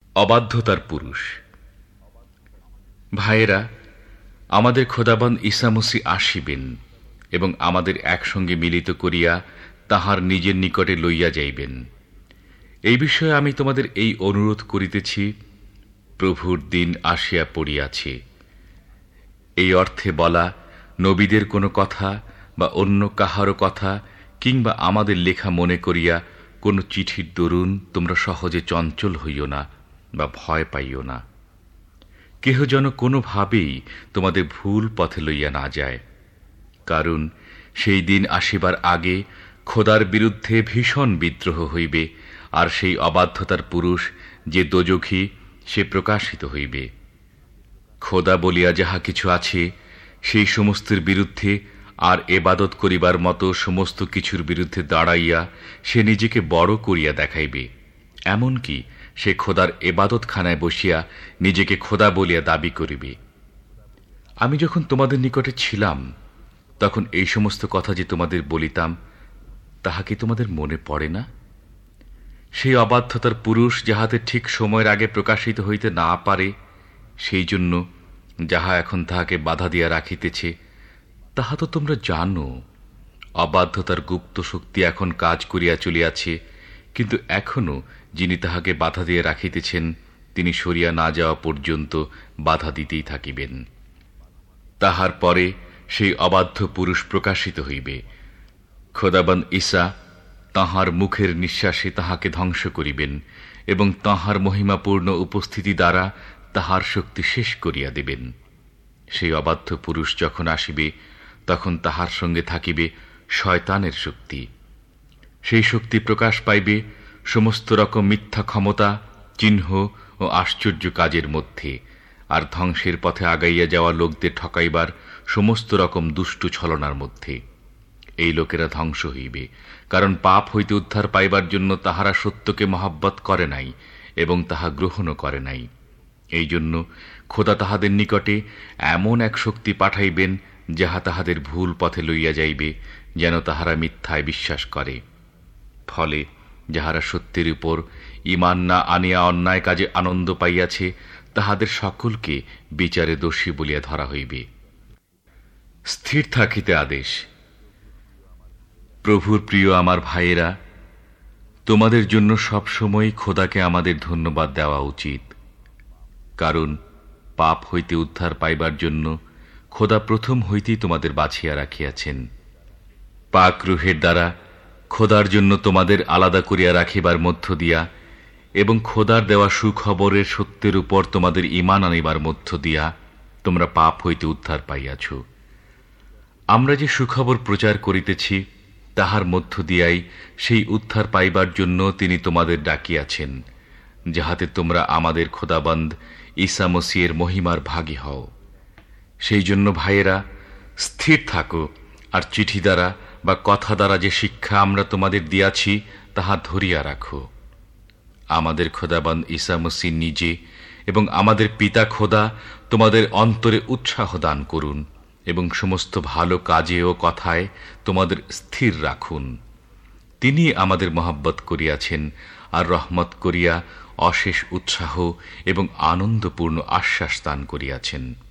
অবাধ্যতার পুরুষ। ভাইয়েরা, আমাদের খোদাবন্দ ঈসা মসীহ আসিবেন এবং আমাদের একসঙ্গে মিলিত করিয়া তাহার নিজের নিকটে লইয়া যাইবেন। এই বিষয়ে আমি তোমাদের এই অনুরোধ করিতেছি, প্রভুর দিন আসিয়া পড়িয়াছে। এই অর্থে বলা নবীদের কোনো কথা বা অন্য কাহারও কথা কিংবা আমাদের লেখা মনে করিয়া কোনো চিঠির দরুন তোমরা সহজে চঞ্চল হইও না বা ভয় পাইও না। কেহ যেন কোনোভাবেই তোমাদের ভুল পথে লইয়া না যায়, কারণ সেই দিন আসিবার আগে খোদার বিরুদ্ধে ভীষণ বিদ্রোহ হইবে, আর সেই অবাধ্যতার পুরুষ যে দোজখী সে প্রকাশিত হইবে। খোদা বলিয়া যাহা কিছু আছে সেই সমস্তের বিরুদ্ধে আর এবাদত করিবার মতো সমস্ত কিছুর বিরুদ্ধে দাঁড়াইয়া সে নিজেকে বড় করিয়া দেখাইবে, এমনকি সে খোদার এবাদতখানায় বসিয়া নিজেকে খোদা বলিয়া দাবি করিবে। আমি যখন তোমাদের নিকটে ছিলাম তখন এই সমস্ত কথা যে তোমাদের বলিতাম, তাহা কি তোমাদের মনে পড়ে না? সেই অবাধ্যতার পুরুষ যাহাতে ঠিক সময়ের আগে প্রকাশিত হইতে না পারে, সেই জন্য যাহা এখন তাহাকে বাধা দিয়া রাখিতেছে, তাহা তো তোমরা জানো। অবাধ্যতার গুপ্ত শক্তি এখন কাজ করিয়া চলিয়াছে, কিন্তু এখনো যিনি তাহাকে বাধা দিয়ে রাখিতেছেন তিনি সরিয়া না যাওয়া পর্যন্ত বাধা দিতেই থাকিবেন। তাহার পরে সেই অবাধ্য পুরুষ প্রকাশিত হইবে। খোদাবন্দ ঈসা তাঁহার মুখের নিঃশ্বাসে তাহাকে ধ্বংস করিবেন এবং তাঁহার মহিমাপূর্ণ উপস্থিতি দ্বারা তাহার শক্তি শেষ করিয়া দেবেন। সেই অবাধ্য পুরুষ যখন আসিবে তখন তাহার সঙ্গে থাকিবে শয়তানের শক্তি। সেই শক্তি প্রকাশ পাইবে সমস্ত রকম মিথ্যা ক্ষমতা, চিহ্ন ও আশ্চর্য কাজের মধ্যে, আর ধ্বংসের পথে আগাইয়া যাওয়া লোকদের ঠকাইবার সমস্ত রকম দুষ্ট ছলনার মধ্যে। এই লোকেরা ধ্বংস হইবে, কারণ পাপ হইতে উদ্ধার পাইবার জন্য তাহারা সত্যকে মহব্বত করে নাই এবং তাহা গ্রহণও করে নাই। এই জন্য খোদা তাহাদের নিকটে এমন এক শক্তি পাঠাইবেন যাহা তাহাদের ভুল পথে লইয়া যাইবে, যেন তাহারা মিথ্যায় বিশ্বাস করে। ফলে যাহারা সত্যের উপর ঈমান না আনিয়া অন্যায় কাজে আনন্দ পাইয়াছে, তাহাদের সকলকে বিচারে দোষী বলিয়া ধরা হইবে। স্থির থাকিতে আদেশ। প্রভুর প্রিয় আমার ভাইয়েরা, তোমাদের জন্য সবসময় খোদাকে আমাদের ধন্যবাদ দেওয়া উচিত, কারণ পাপ হইতে উদ্ধার পাইবার জন্য খোদা প্রথম হইতেই তোমাদের বাছিয়া রাখিয়াছেন। পাক রূহের দ্বারা খোদার জন্য তোমাদের আলাদা করিয়া রাখিবার মধ্য দিয়া এবং খোদার দেওয়া সুখবরের সত্যের উপর তোমাদের ঈমান আনিবার মধ্য দিয়া তোমরা পাপ হইতে উদ্ধার পাইয়াছ। আমরা যে সুখবর প্রচার করিতেছি তাহার মধ্য দিয়াই সেই উদ্ধার পাইবার জন্য তিনি তোমাদের ডাকিয়াছেন, যাহাতে তোমরা আমাদের খোদাবন্দ ঈসা মসীহের মহিমার ভাগী হও। সেই জন্য ভাইয়েরা, স্থির থাকো, আর চিঠি দ্বারা বা কথা দ্বারা যে শিক্ষা আমরা তোমাদের দিয়াছি তাহা ধরিয়া রাখো। আমাদের খোদাবন্দ ঈসা মসীহ নিজে এবং আমাদের পিতা খোদা তোমাদের অন্তরে উৎসাহ দান করুন এবং সমস্ত ভালো কাজে ও কথায় তোমাদের স্থির রাখুন। তিনি আমাদের মহব্বত করিয়াছেন আর রহমত করিয়া অশেষ উৎসাহ এবং আনন্দপূর্ণ আশ্বাস দান করিয়াছেন।